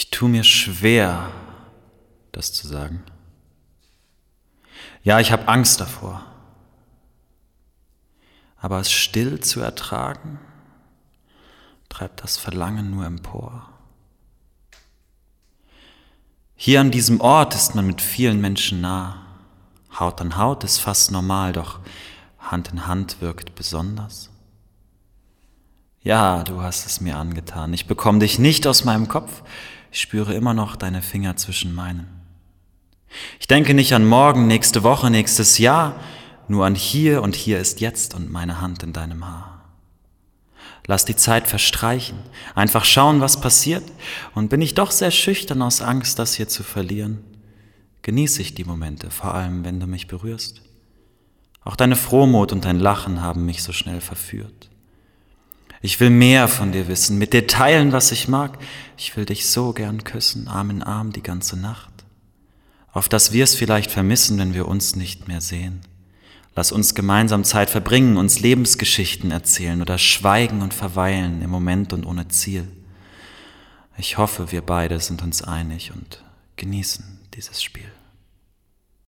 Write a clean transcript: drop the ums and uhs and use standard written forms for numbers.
Ich tue mir schwer, das zu sagen. Ja, ich habe Angst davor. Aber es still zu ertragen, treibt das Verlangen nur empor. Hier an diesem Ort ist man mit vielen Menschen nah. Haut an Haut ist fast normal, doch Hand in Hand wirkt besonders. Ja, du hast es mir angetan. Ich bekomme dich nicht aus meinem Kopf. Ich spüre immer noch deine Finger zwischen meinen. Ich denke nicht an morgen, nächste Woche, nächstes Jahr, nur an hier und hier ist jetzt und meine Hand in deinem Haar. Lass die Zeit verstreichen, einfach schauen, was passiert. Und bin ich doch sehr schüchtern aus Angst, das hier zu verlieren, genieße ich die Momente, vor allem wenn du mich berührst. Auch deine Frohmut und dein Lachen haben mich so schnell verführt. Ich will mehr von dir wissen, mit dir teilen, was ich mag. Ich will dich so gern küssen, Arm in Arm die ganze Nacht. Auf dass wir es vielleicht vermissen, wenn wir uns nicht mehr sehen. Lass uns gemeinsam Zeit verbringen, uns Lebensgeschichten erzählen oder schweigen und verweilen im Moment und ohne Ziel. Ich hoffe, wir beide sind uns einig und genießen dieses Spiel.